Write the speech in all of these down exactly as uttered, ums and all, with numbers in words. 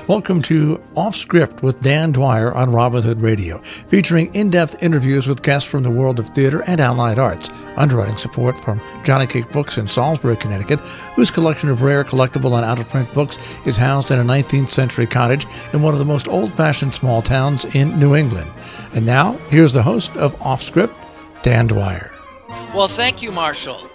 Welcome to Off Script with Dan Dwyer on Robin Hood Radio, featuring in-depth interviews with guests from the world of theater and allied arts. Underwriting support from Johnny Cake Books in Salisbury, Connecticut, whose collection of rare, collectible, and out-of-print books is housed in a nineteenth century cottage in one of the most old-fashioned small towns in New England. And now, here's the host of Off Script, Dan Dwyer. Well, thank you, Marshall.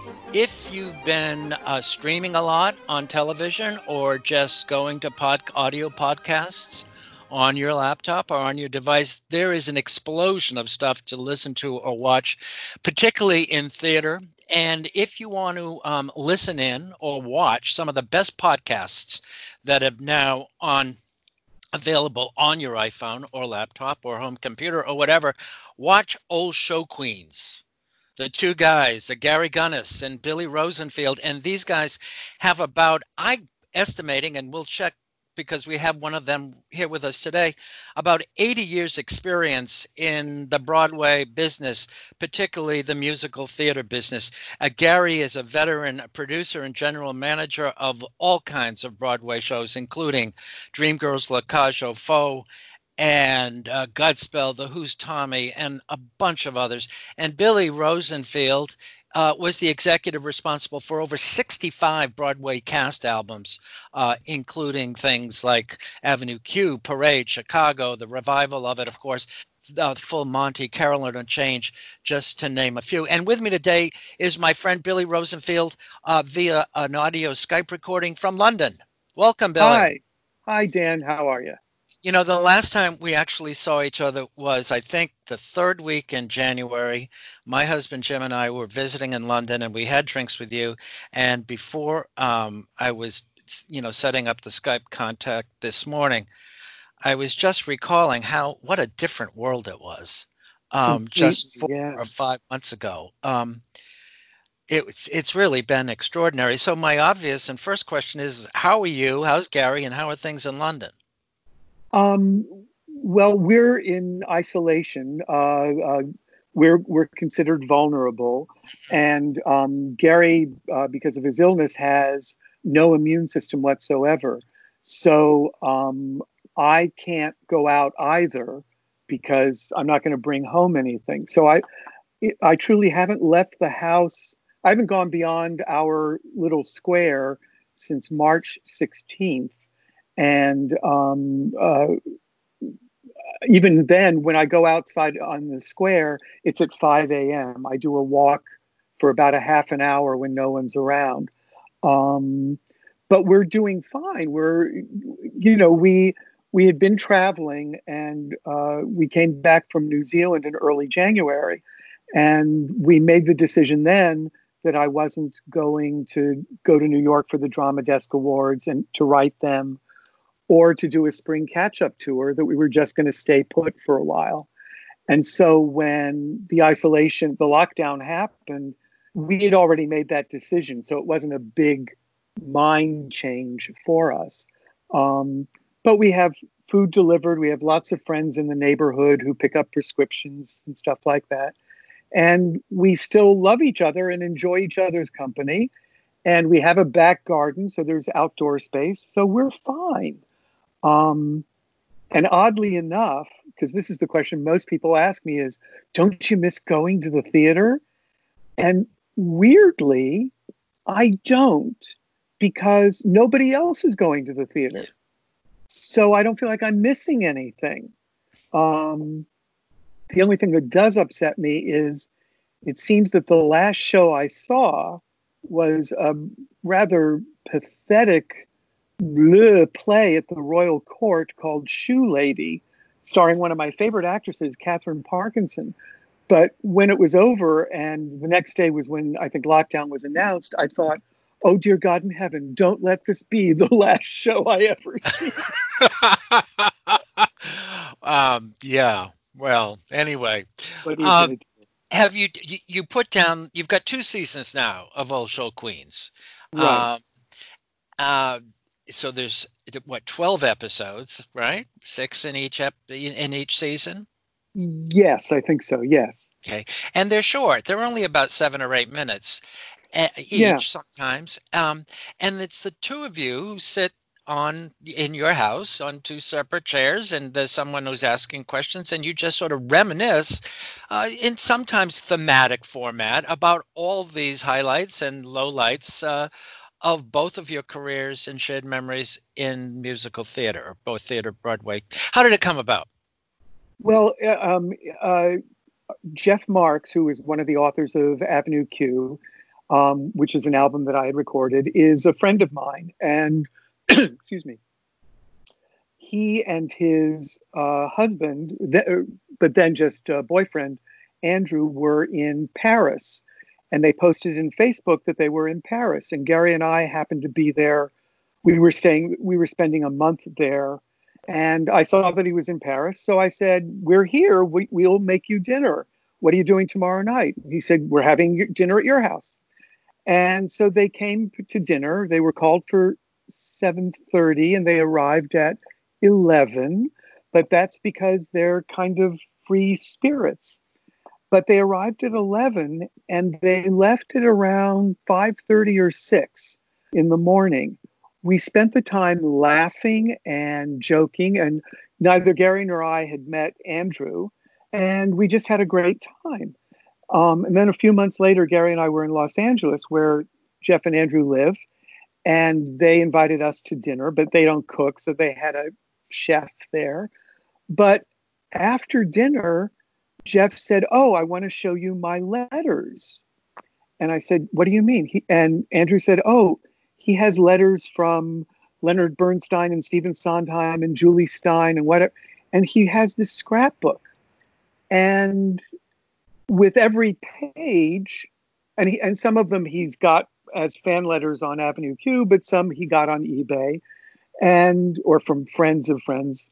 If you've been uh, streaming a lot on television or just going to pod- audio podcasts on your laptop or on your device, there is an explosion of stuff to listen to or watch, particularly in theater. And if you want to um, listen in or watch some of the best podcasts that have now on available on your iPhone or laptop or home computer or whatever, watch Old Show Queens. The two guys, uh, Gary Gunas and Billy Rosenfield, and these guys have about, I'm estimating, and we'll check because we have one of them here with us today, about eighty years experience in the Broadway business, particularly the musical theater business. Uh, Gary is a veteran producer and general manager of all kinds of Broadway shows, including Dreamgirls, La Cage aux Folles, and uh, Godspell, The Who's Tommy, and a bunch of others. And Billy Rosenfield uh, was the executive responsible for over sixty-five Broadway cast albums, uh, including things like Avenue Q, Parade, Chicago, the revival of it, of course, uh, Full Monty, Carolyn and Change, just to name a few. And with me today is my friend Billy Rosenfield uh, via an audio Skype recording from London. Welcome, Billy. Hi. Hi, Dan. How are you? You know, the last time we actually saw each other was, I think, the third week in January. My husband, Jim, and I were visiting in London, and we had drinks with you. And before um, I was, you know, setting up the Skype contact this morning, I was just recalling how, what a different world it was um, just four yeah. or five months ago. Um, it's, it's really been extraordinary. So my obvious and first question is, how are you? How's Gary? And how are things in London? Um, well, we're in isolation. Uh, uh, we're we're considered vulnerable, and um, Gary, uh, because of his illness, has no immune system whatsoever. So um, I can't go out either because I'm not going to bring home anything. So I I truly haven't left the house. I haven't gone beyond our little square since March sixteenth. And um, uh, even then, when I go outside on the square, it's at five a.m. I do a walk for about a half an hour when no one's around. Um, but we're doing fine. We're, you know, we we had been traveling, and uh, we came back from New Zealand in early January, and we made the decision then that I wasn't going to go to New York for the Drama Desk Awards and to write them, or to do a spring catch-up tour, that we were just going to stay put for a while. And so when the isolation, the lockdown happened, we had already made that decision. So it wasn't a big mind change for us. Um, but we have food delivered. We have lots of friends in the neighborhood who pick up prescriptions and stuff like that. And we still love each other and enjoy each other's company. And we have a back garden, so there's outdoor space. So we're fine. Um, and oddly enough, because this is the question most people ask me is, don't you miss going to the theater? And weirdly, I don't, because nobody else is going to the theater. So I don't feel like I'm missing anything. Um, the only thing that does upset me is it seems that the last show I saw was a rather pathetic bleu play at the Royal Court called Shoe Lady, starring one of my favorite actresses, Catherine Parkinson. But when it was over, and the next day was when I think lockdown was announced, I thought, oh, dear God in heaven, don't let this be the last show I ever see. um, yeah, well, anyway. What are you Um, gonna do? have you, you, you put down, you've got two seasons now of Old Show Queens. Right. Um, uh, so there's, what, twelve episodes, right? Six in each ep- in each season? Yes, I think so. Yes. Okay. And they're short. They're only about seven or eight minutes uh, each Yeah. sometimes. Um, and it's the two of you who sit on in your house on two separate chairs, and there's someone who's asking questions, and you just sort of reminisce uh, in sometimes thematic format about all these highlights and lowlights uh, of both of your careers and shared memories in musical theater, both theater, Broadway. How did it come about? Well, uh, um, uh, Jeff Marks, who is one of the authors of Avenue Q, um, which is an album that I had recorded, is a friend of mine. And, excuse me, he and his uh, husband, th- but then just uh, boyfriend, Andrew, were in Paris. And they posted in Facebook that they were in Paris. And Gary and I happened to be there. We were staying, we were spending a month there. And I saw that he was in Paris. So I said, we're here. We, we'll make you dinner. What are you doing tomorrow night? He said, we're having dinner at your house. And so they came to dinner. They were called for seven thirty and they arrived at eleven. But that's because they're kind of free spirits. But they arrived at eleven and they left at around five thirty or six in the morning. We spent the time laughing and joking, and neither Gary nor I had met Andrew, and we just had a great time. Um, and then a few months later, Gary and I were in Los Angeles, where Jeff and Andrew live, and they invited us to dinner, but they don't cook, so they had a chef there. But after dinner, Jeff said, oh, I want to show you my letters. And I said, what do you mean? He, and Andrew said, oh, he has letters from Leonard Bernstein and Stephen Sondheim and Julie Stein and whatever. And he has this scrapbook. And with every page, and he, and some of them he's got as fan letters on Avenue Q, but some he got on eBay and or from friends of friends.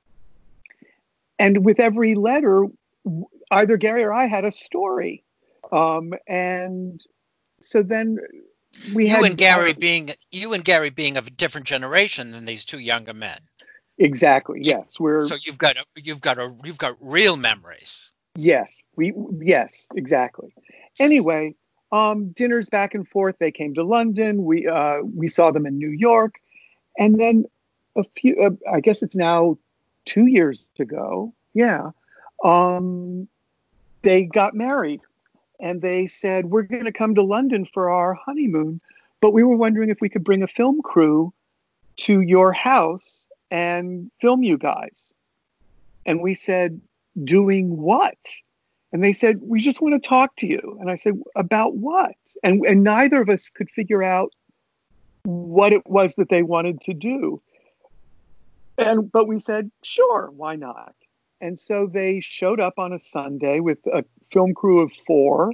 And with every letter, either Gary or I had a story. Um, and so then we you had and Gary uh, being you and Gary being of a different generation than these two younger men. Exactly. Yes, we're so you've got a, you've got a you've got real memories. Yes, we yes exactly. Anyway, um, dinners back and forth. They came to London. We uh, we saw them in New York, and then a few. Uh, I guess it's now two years ago. Yeah, um, they got married. And they said, we're going to come to London for our honeymoon, but we were wondering if we could bring a film crew to your house and film you guys. And we said, doing what? And they said, we just want to talk to you. And I said, about what? And, and neither of us could figure out what it was that they wanted to do. And but we said, sure, why not? And so they showed up on a Sunday with a film crew of four.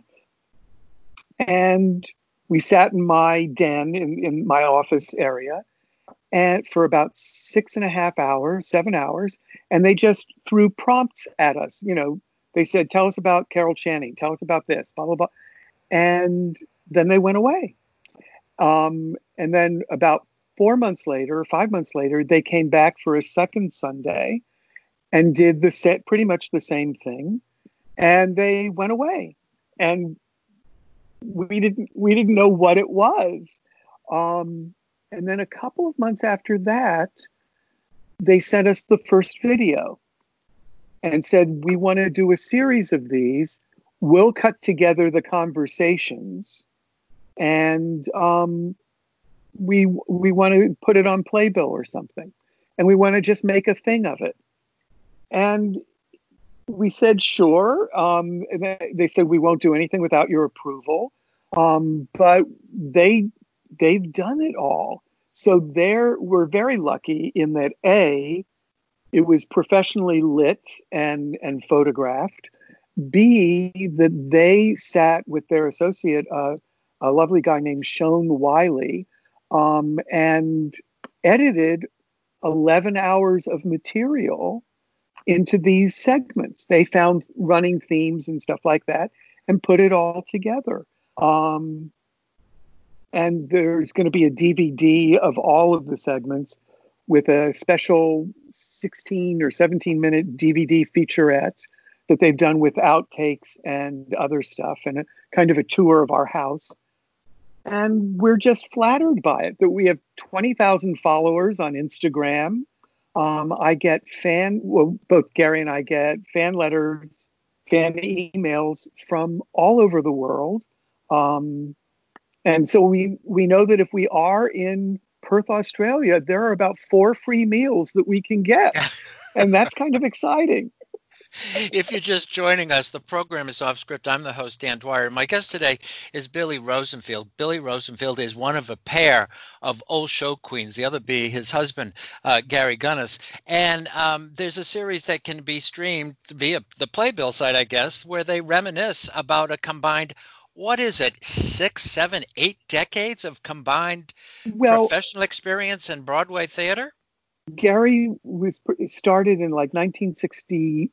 And we sat in my den in, in my office area and for about six and a half hours, seven hours. And they just threw prompts at us. You know, they said, tell us about Carol Channing. Tell us about this, blah, blah, blah. And then they went away. Um, and then about four months later, five months later, they came back for a second Sunday and did the set pretty much the same thing, and they went away, and we didn't we didn't know what it was. Um, and then a couple of months after that, they sent us the first video, and said, "We want to do a series of these. We'll cut together the conversations, and um, we we want to put it on Playbill or something, and we want to just make a thing of it." And we said, sure. Um, and they, they said, we won't do anything without your approval. Um, but they, they've done it all. So they're, we're very lucky in that, A, it was professionally lit and, and photographed. B, that they sat with their associate, uh, a lovely guy named Sean Wiley, um, and edited eleven hours of material into these segments. They found running themes and stuff like that and put it all together. Um, and there's going to be a D V D of all of the segments with a special sixteen or seventeen minute D V D featurette that they've done with outtakes and other stuff, and a kind of a tour of our house. And we're just flattered by it that we have twenty thousand followers on Instagram. Um, I get fan, well, both Gary and I get fan letters, fan emails from all over the world. Um, and so we, we know that if we are in Perth, Australia, there are about four free meals that we can get. And that's kind of exciting. If you're just joining us, the program is Off Script. I'm the host, Dan Dwyer. My guest today is Billy Rosenfield. Billy Rosenfield is one of a pair of old show queens, the other being his husband, uh, Gary Gunas. And um, there's a series that can be streamed via the Playbill site, I guess, where they reminisce about a combined, what is it, six, seven, eight decades of combined well, professional experience in Broadway theater? Gary was started in like nineteen sixty-eight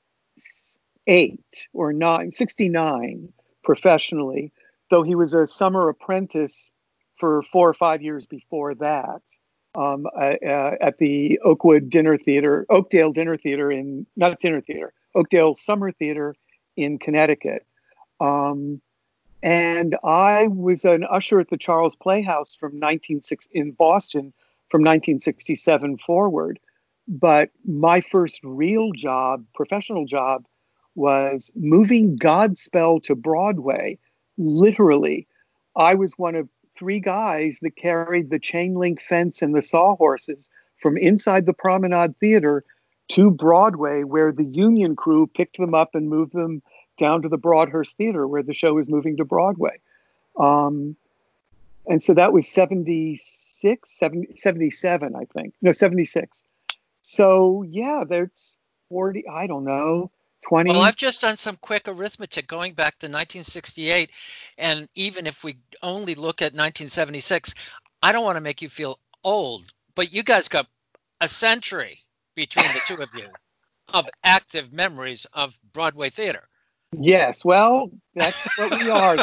or nine, sixty-nine professionally, though he was a summer apprentice for four or five years before that um, uh, uh, at the Oakwood Dinner Theater, Oakdale Dinner Theater in, not Dinner Theater, Oakdale Summer Theater in Connecticut. Um, and I was an usher at the Charles Playhouse from nineteen sixty in Boston from nineteen sixty-seven forward. But my first real job, professional job, was moving Godspell to Broadway. Literally, I was one of three guys that carried the chain link fence and the sawhorses from inside the Promenade Theater to Broadway, where the union crew picked them up and moved them down to the Broadhurst Theater, where the show was moving to Broadway. Um, and so that was seventy-six, seventy, seventy-seven, I think. No, seventy-six. So, yeah, there's forty, I don't know, twenty. Well, I've just done some quick arithmetic going back to nineteen sixty-eight. And even if we only look at nineteen seventy-six, I don't want to make you feel old, but you guys got a century between the two of you of active memories of Broadway theater. Yes, well, that's what we are.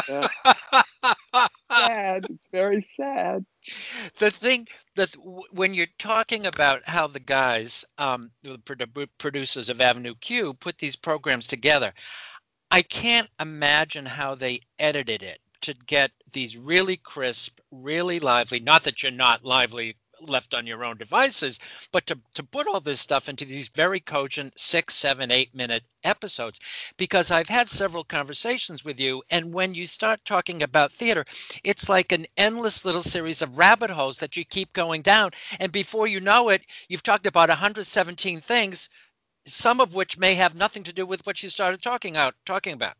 Sad. It's very sad. The thing that when you're talking about how the guys, um, the producers of Avenue Q, put these programs together, I can't imagine how they edited it to get these really crisp, really lively, not that you're not lively left on your own devices, but to, to put all this stuff into these very cogent six, seven, eight minute episodes. Because I've had several conversations with you, and when you start talking about theater, it's like an endless little series of rabbit holes that you keep going down. And before you know it, you've talked about one hundred seventeen things, some of which may have nothing to do with what you started talking out talking about.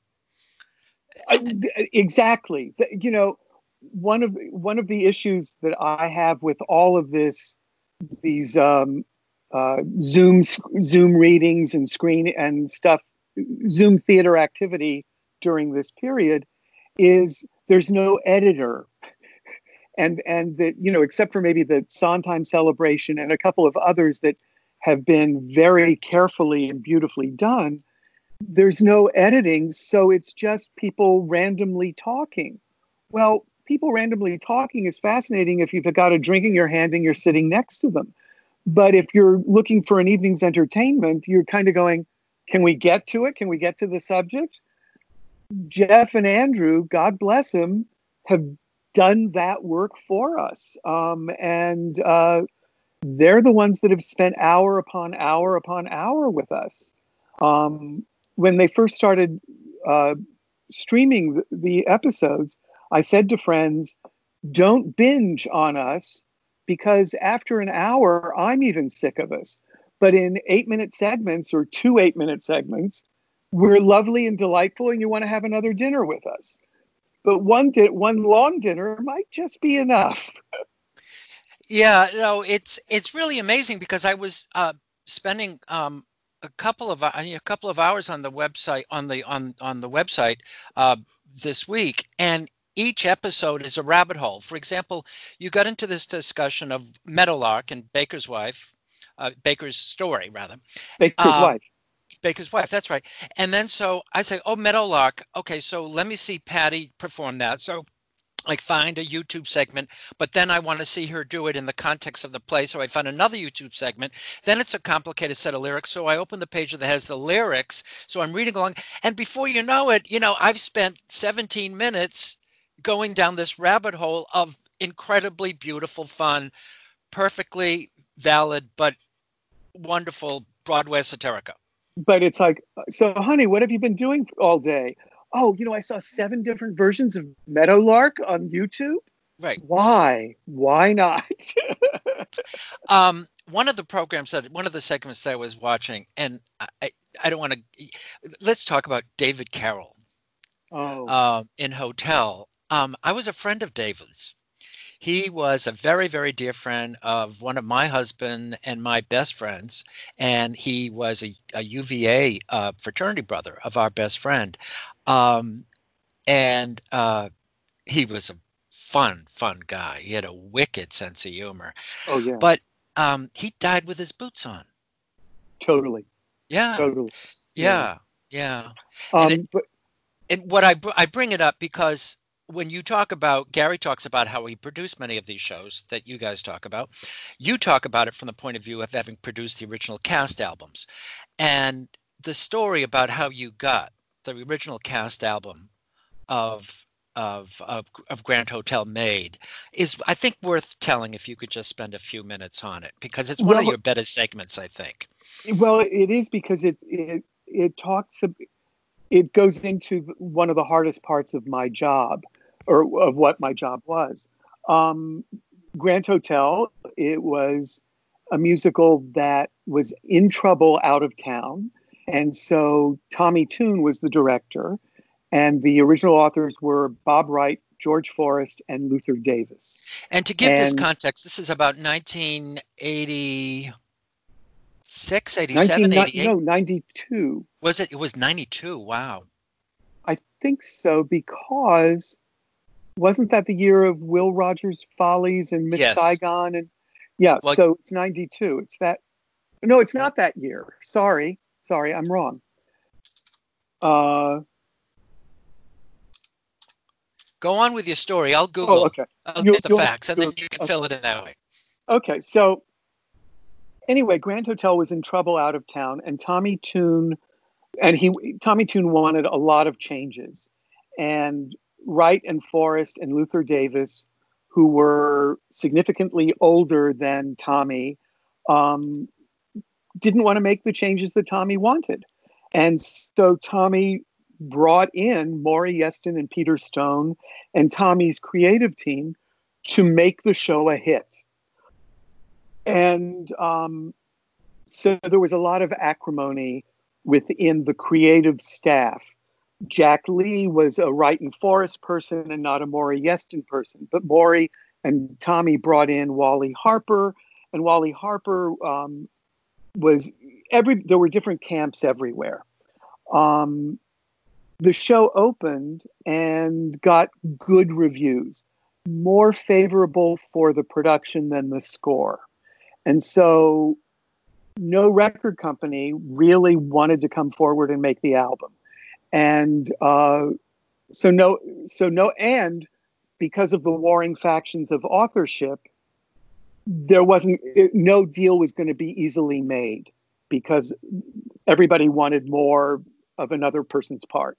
Exactly. You know, One of one of the issues that I have with all of this, these um, uh, Zoom Zoom readings and screen and stuff, Zoom theater activity during this period, is there's no editor, and and that you know except for maybe the Sondheim Celebration and a couple of others that have been very carefully and beautifully done, there's no editing, so it's just people randomly talking. Well, people randomly talking is fascinating if you've got a drink in your hand and you're sitting next to them. But if you're looking for an evening's entertainment, you're kind of going, can we get to it? Can we get to the subject? Jeff and Andrew, God bless them, have done that work for us. Um, and uh, they're the ones that have spent hour upon hour upon hour with us. Um, when they first started uh, streaming the, the episodes, I said to friends, don't binge on us, because after an hour, I'm even sick of us. But in eight-minute segments or two eight-minute segments, we're lovely and delightful, and you want to have another dinner with us. But one di- one long dinner might just be enough. Yeah, no, it's it's really amazing, because I was uh, spending um, a couple of a couple of hours on the website on the on on the website uh, this week, and each episode is a rabbit hole. For example, you got into this discussion of Meadowlark and Baker's wife, uh, Baker's story, rather. Baker's um, wife. Baker's wife, that's right. And then so I say, oh, Meadowlark. Okay, so let me see Patty perform that. So like find a YouTube segment, but then I want to see her do it in the context of the play. So I found another YouTube segment. Then it's a complicated set of lyrics. So I open the page that has the lyrics. So I'm reading along. And before you know it, you know, I've spent seventeen minutes going down this rabbit hole of incredibly beautiful, fun, perfectly valid, but wonderful Broadway esoterica. But it's like, so honey, what have you been doing all day? Oh, you know, I saw seven different versions of Meadowlark on YouTube. Right. Why? Why not? um, one of the programs that, one of the segments that I was watching, and I, I don't want to, let's talk about David Carroll. Oh. Uh, in Hotel. Um, I was a friend of David's. He was a very, very dear friend of one of my husband and my best friends. And he was a, a U V A uh, fraternity brother of our best friend. Um, and uh, he was a fun, fun guy. He had a wicked sense of humor. Oh, yeah. But um, he died with his boots on. Totally. Yeah. Totally. Yeah. Yeah. Um, and, it, but, and what I, I bring it up because when you talk about, Gary talks about how he produced many of these shows that you guys talk about. You talk about it from the point of view of having produced the original cast albums. And the story about how you got the original cast album of of of, of Grand Hotel made is, I think, worth telling if you could just spend a few minutes on it, because it's one well, of your better segments, I think. Well, it is because it it it talks, it goes into one of the hardest parts of my job, or of what my job was. Um, Grand Hotel, it was a musical that was in trouble out of town. And so Tommy Tune was the director, and the original authors were Bob Wright, George Forrest, and Luther Davis. And to give and this context, this is about nineteen eighty-six, eighty-seven, eighty-eight? No, ninety-two. Was it? It was ninety-two. Wow. I think so, because wasn't that the year of Will Rogers Follies and Miss Yes. Saigon? And yeah, Well, so it's ninety-two. It's that. No, it's not that year. Sorry. Sorry, I'm wrong. Uh, Go on with your story. I'll Google. oh, okay. I'll You- get the you'll- facts, and then you'll- you can okay. fill it in that way. Okay, so anyway, Grand Hotel was in trouble out of town, and Tommy Tune, and he Tommy Tune wanted a lot of changes, and Wright and Forrest and Luther Davis, who were significantly older than Tommy, um, didn't want to make the changes that Tommy wanted, and so Tommy brought in Maury Yeston and Peter Stone and Tommy's creative team to make the show a hit. And um, so there was a lot of acrimony within the creative staff. Jack Lee was a Wright and Forrest person and not a Maury Yeston person. But Maury and Tommy brought in Wally Harper, and Wally Harper um, was every. There were different camps everywhere. Um, the show opened and got good reviews, more favorable for the production than the score. And so no record company really wanted to come forward and make the album. And uh, so no, so no, and because of the warring factions of authorship, there wasn't, it, no deal was going to be easily made because everybody wanted more of another person's part.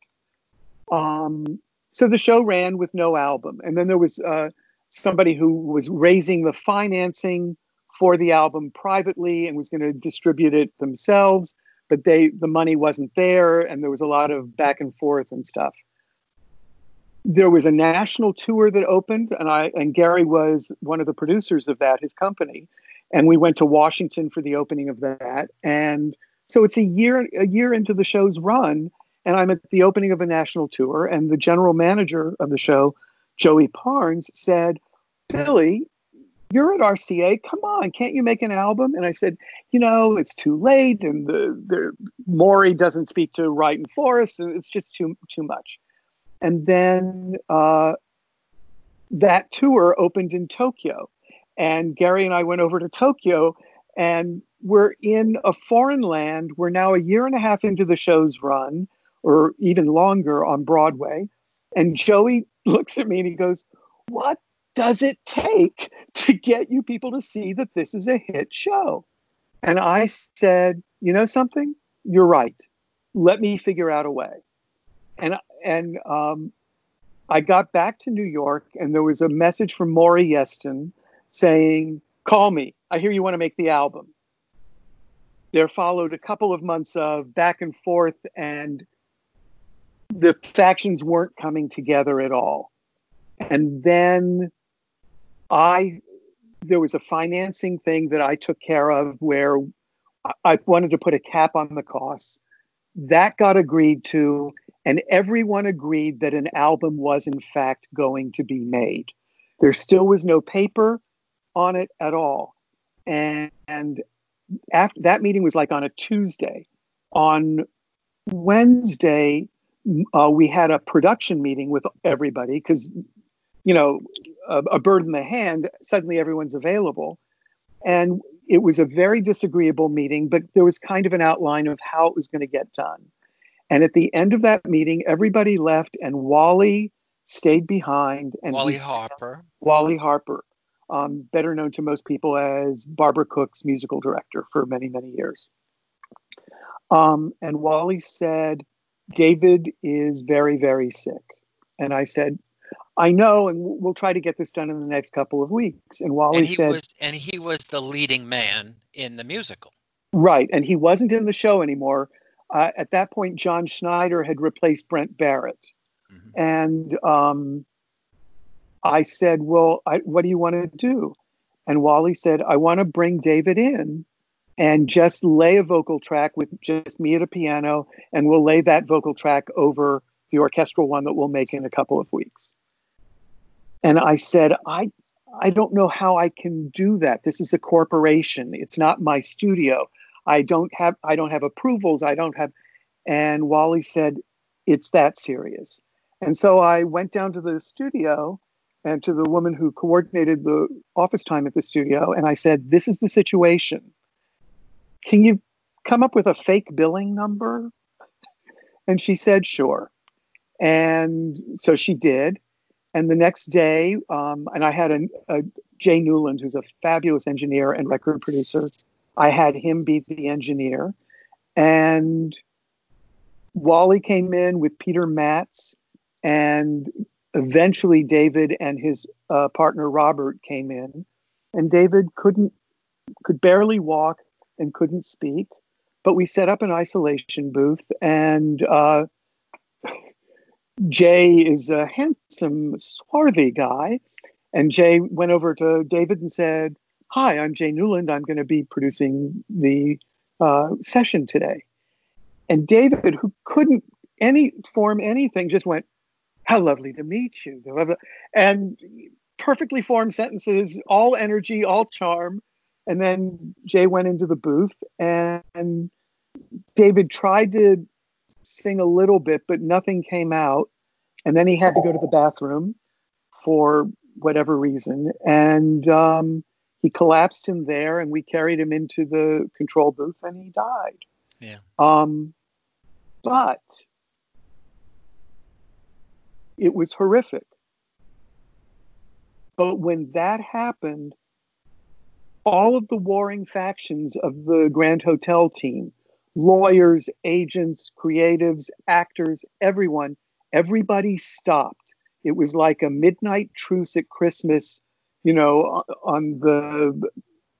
Um, so the show ran with no album. And then there was uh, somebody who was raising the financing for the album privately and was going to distribute it themselves, but they the money wasn't there, and there was a lot of back and forth and stuff. There was a national tour that opened, and I and Gary was one of the producers of that, his company, and we went to Washington for the opening of that. And so it's a year a year into the show's run, and I'm at the opening of a national tour, and the general manager of the show, Joey Parnes, said, "Billy, you're at R C A. Come on, can't you make an album?" And I said, "You know, it's too late, and the the Maury doesn't speak to Wright and Forrest, and it's just too too much." And then uh, that tour opened in Tokyo, and Gary and I went over to Tokyo, and we're in a foreign land. We're now a year and a half into the show's run, or even longer on Broadway. And Joey looks at me and he goes, "What does it take to get you people to see that this is a hit show?" And I said, "You know something? You're right. Let me figure out a way." And and um, I got back to New York, and there was a message from Maury Yeston saying, call me. I hear you want to make the album. There followed a couple of months of back and forth, and the factions weren't coming together at all. And then I, there was a financing thing that I took care of where I wanted to put a cap on the costs. That got agreed to, and everyone agreed that an album was in fact going to be made. There still was no paper on it at all. And, and after that meeting was like on a Tuesday. On Wednesday, uh, we had a production meeting with everybody because, you know, a, a bird in the hand, suddenly everyone's available. And it was a very disagreeable meeting, but there was kind of an outline of how it was going to get done. And at the end of that meeting, everybody left and Wally stayed behind. And Wally Harper. Wally Harper, um, better known to most people as Barbara Cook's musical director for many, many years. Um, and Wally said, David is very, very sick. And I said, I know, and we'll try to get this done in the next couple of weeks. And Wally and he said, was, and he was the leading man in the musical. Right, and he wasn't in the show anymore. Uh, at that point, John Schneider had replaced Brent Barrett. Mm-hmm. And um, I said, well, I, what do you want to do? And Wally said, I want to bring David in and just lay a vocal track with just me at a piano, and we'll lay that vocal track over the orchestral one that we'll make in a couple of weeks. And I said, I I don't know how I can do that. This is a corporation. It's not my studio. I don't have I don't have approvals. I don't have. And Wally said, it's that serious. And so I went down to the studio and to the woman who coordinated the office time at the studio. And I said, this is the situation. Can you come up with a fake billing number? And she said, sure. And so she did. And the next day, um, and I had a, a Jay Newland, who's a fabulous engineer and record producer. I had him be the engineer. And Wally came in with Peter Matz, and eventually David and his uh, partner Robert came in. And David couldn't, could barely walk and couldn't speak. But we set up an isolation booth, and uh, Jay is a handsome, swarthy guy. And Jay went over to David and said, hi, I'm Jay Newland. I'm going to be producing the uh, session today. And David, who couldn't any form anything, just went, how lovely to meet you. And perfectly formed sentences, all energy, all charm. And then Jay went into the booth, and David tried to sing a little bit, but nothing came out. And then he had to go to the bathroom for whatever reason. And um, he collapsed in there, and we carried him into the control booth, and he died. Yeah. Um, but it was horrific. But when that happened, all of the warring factions of the Grand Hotel team, lawyers, agents, creatives, actors, everyone, everybody stopped. It was like a midnight truce at Christmas, you know, on the,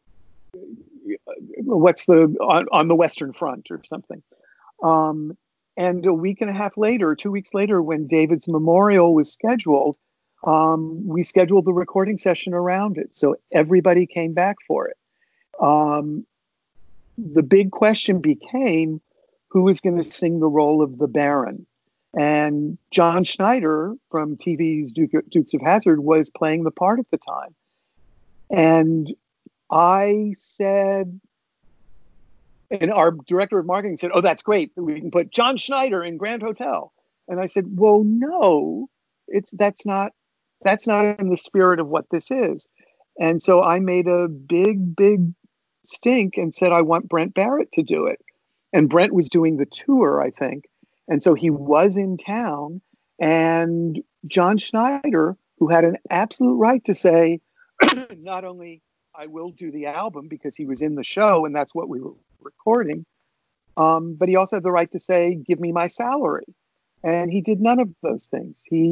what's the, on, on the Western Front or something. Um, and a week and a half later, two weeks later, when David's memorial was scheduled, um, we scheduled the recording session around it. So everybody came back for it. Um, the big question became, who was going to sing the role of the Baron? And John Schneider from T V's Duke, Dukes of Hazzard was playing the part at the time. And I said, and our director of marketing said, oh, that's great. We can put John Schneider in Grand Hotel. And I said, well, no, it's that's not that's not in the spirit of what this is. And so I made a big, big stink and said, I want Brent Barrett to do it. And Brent was doing the tour, I think. And so he was in town, and John Schneider, who had an absolute right to say, not only I will do the album because he was in the show and that's what we were recording, um, but he also had the right to say, give me my salary. And he did none of those things. He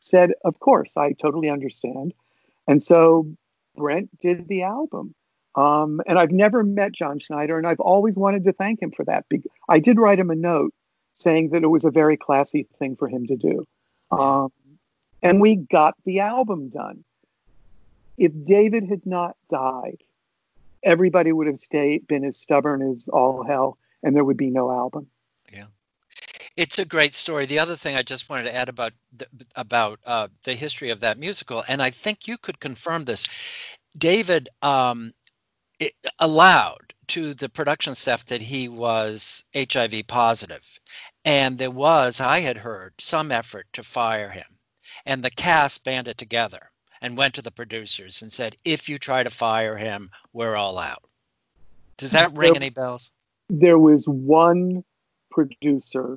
said, of course, I totally understand. And so Brent did the album. Um, and I've never met John Schneider, and I've always wanted to thank him for that. I did write him a note saying that it was a very classy thing for him to do. Um, and we got the album done. If David had not died, everybody would have stayed, been as stubborn as all hell, and there would be no album. Yeah. It's a great story. The other thing I just wanted to add about the, about uh, the history of that musical, and I think you could confirm this, David um, it allowed to the production staff that he was H I V positive. And there was, I had heard, some effort to fire him. And the cast banded together and went to the producers and said, if you try to fire him, we're all out. Does that ring there, any bells? There was one producer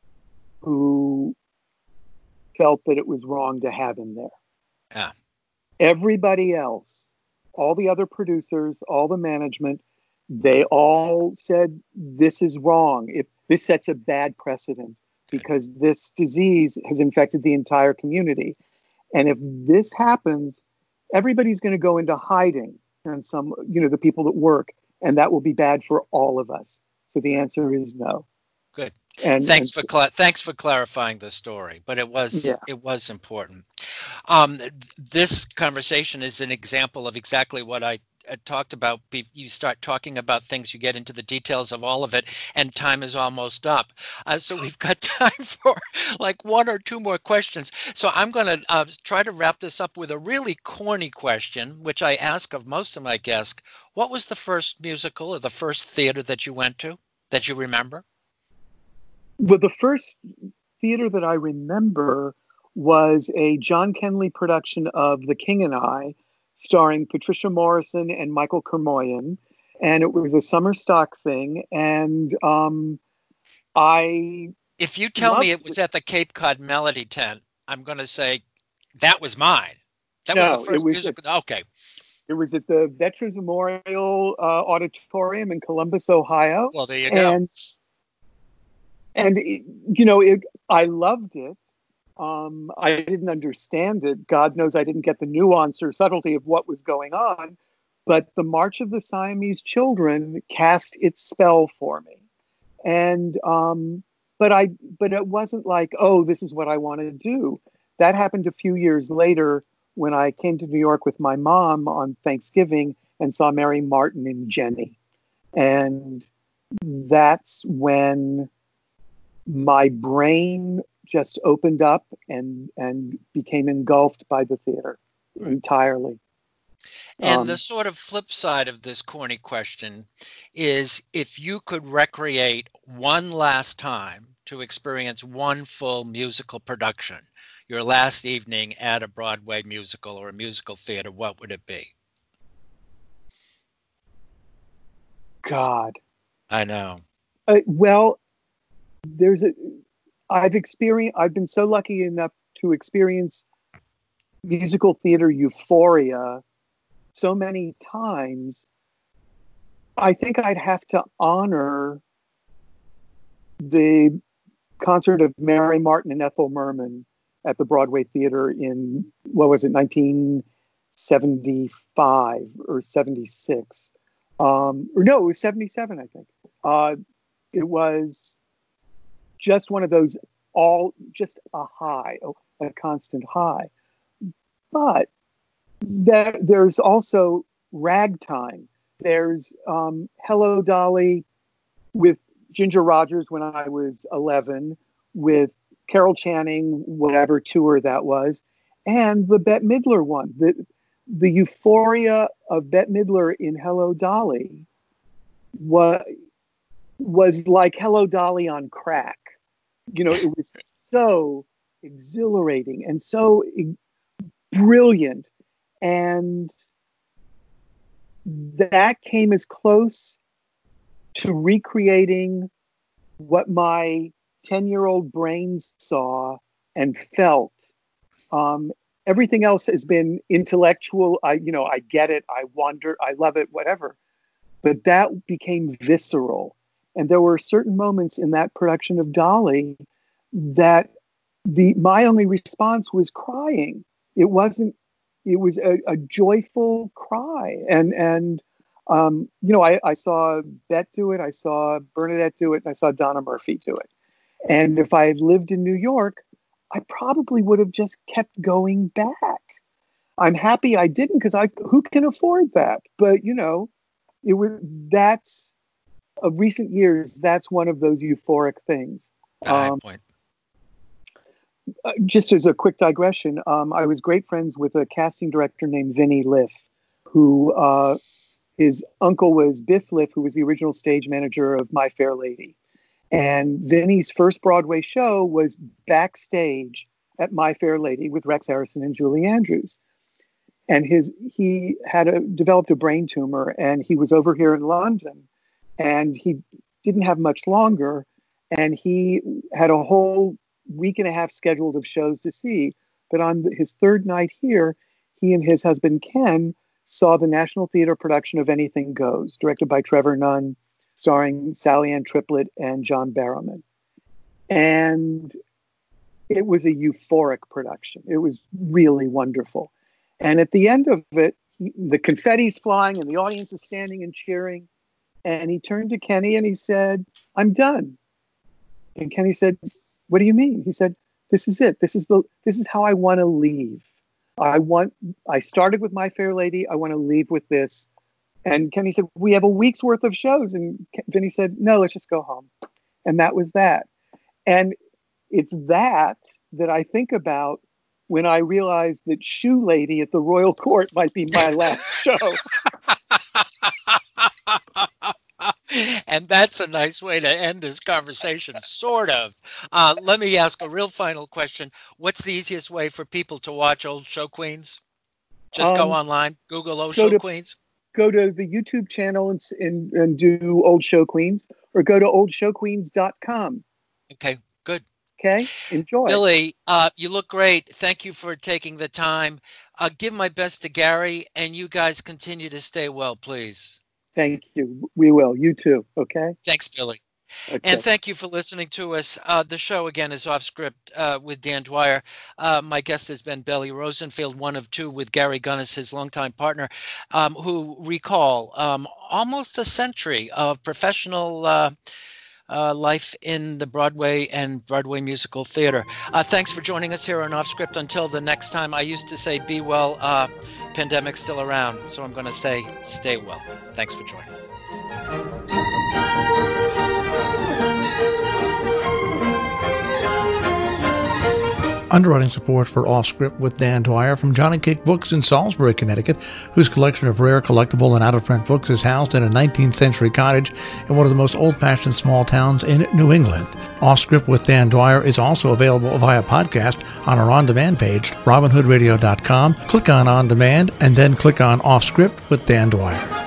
who felt that it was wrong to have him there. Yeah. Everybody else, all the other producers, all the management, they all said, this is wrong. If this sets a bad precedent because this disease has infected the entire community. And if this happens, everybody's going to go into hiding, and some, you know, the people that work, and that will be bad for all of us. So the answer is no. Good. And thanks and, for cl- thanks for clarifying the story, but it was yeah. it was important. Um, this conversation is an example of exactly what I uh, talked about. You start talking about things, you get into the details of all of it, and time is almost up. Uh, so we've got time for like one or two more questions. So I'm going to uh, try to wrap this up with a really corny question, which I ask of most of my guests. What was the first musical or the first theater that you went to that you remember? Well, the first theater that I remember was a John Kenley production of The King and I, starring Patricia Morrison and Michael Kermoyan. And it was a summer stock thing. And um, I... If you tell me it was at the Cape Cod Melody Tent, I'm going to say that was mine. That no, was the first it was musical. At, okay. It was at the Veterans Memorial uh, Auditorium in Columbus, Ohio. Well, there you go. And, and it, you know, it, I loved it. Um, I didn't understand it. God knows I didn't get the nuance or subtlety of what was going on. But the March of the Siamese Children cast its spell for me. And um, but I but it wasn't like, oh, this is what I want to do. That happened a few years later when I came to New York with my mom on Thanksgiving and saw Mary Martin and Jenny. And that's when my brain just opened up and and became engulfed by the theater entirely. And um, the sort of flip side of this corny question is, if you could recreate one last time to experience one full musical production, your last evening at a Broadway musical or a musical theater, what would it be? God. I know. Uh, well, there's a, I've experienced, I've been so lucky enough to experience musical theater euphoria so many times. I think I'd have to honor the concert of Mary Martin and Ethel Merman at the Broadway Theater in, what was it, nineteen seventy-five or seventy-six. Um, or no, it was seventy-seven, I think. Uh, it was just one of those all, just a high, a constant high. But there, there's also Ragtime. There's um, Hello, Dolly with Ginger Rogers when I was eleven, with Carol Channing, whatever tour that was, and the Bette Midler one. The, the euphoria of Bette Midler in Hello, Dolly was, was like Hello, Dolly on crack. You know, it was so exhilarating and so e- brilliant. And that came as close to recreating what my ten-year-old brain saw and felt. Um, everything else has been intellectual. I, you know, I get it. I wonder. I love it. Whatever. But that became visceral. And there were certain moments in that production of Dolly that the my only response was crying. It wasn't. It was a, a joyful cry, and and um, you know, I, I saw Bette do it, I saw Bernadette do it, and I saw Donna Murphy do it. And if I had lived in New York, I probably would have just kept going back. I'm happy I didn't, because I who can afford that? But you know, it was that's of recent years. That's one of those euphoric things. High Um, point. Uh, just as a quick digression, um, I was great friends with a casting director named Vinnie Liff, who uh, his uncle was Biff Liff, who was the original stage manager of My Fair Lady. And Vinnie's first Broadway show was backstage at My Fair Lady with Rex Harrison and Julie Andrews. And his he had a, developed a brain tumor, and he was over here in London, and he didn't have much longer, and he had a whole week and a half scheduled of shows to see. But on his third night here, he and his husband Ken saw the National Theater production of Anything Goes, directed by Trevor Nunn, starring Sally Ann Triplett and John Barrowman. And it was a euphoric production. It was really wonderful. And at the end of it, he, the confetti's flying and the audience is standing and cheering. And he turned to Kenny and he said, "I'm done." And Kenny said, "What do you mean?" He said, "This is it. This is the. This is how I want to leave. I want. I started with My Fair Lady. I want to leave with this." And Kenny said, "We have a week's worth of shows." And Vinny said, "No, let's just go home." And that was that. And it's that that I think about when I realized that Shoe Lady at the Royal Court might be my last show. And that's a nice way to end this conversation, sort of. Uh, let me ask a real final question. What's the easiest way for people to watch Old Show Queens? Just um, go online, Google Old Show to, Queens? Go to the YouTube channel and, and, and do Old Show Queens, or go to old show queens dot com. Okay, good. Okay, enjoy. Billy, uh, you look great. Thank you for taking the time. Uh, give my best to Gary, and you guys continue to stay well, please. Thank you. We will. You too. Okay. Thanks, Billy. Okay. And thank you for listening to us. Uh, the show, again, is Off Script uh, with Dan Dwyer. Uh, my guest has been Billy Rosenfield, one of two with Gary Gunas, his longtime partner, um, who recall um, almost a century of professional uh, uh, life in the Broadway and Broadway musical theater. Uh, thanks for joining us here on Off Script. Until the next time, I used to say, be well. Uh, pandemic's still around, so I'm going to say, stay well. Thanks for joining. Underwriting support for Off Script with Dan Dwyer from Johnny Cake Books in Salisbury, Connecticut, whose collection of rare, collectible, and out-of-print books is housed in a nineteenth century cottage in one of the most old-fashioned small towns in New England. Off Script with Dan Dwyer is also available via podcast on our on-demand page, robin hood radio dot com. Click on On Demand, and then click on Off Script with Dan Dwyer.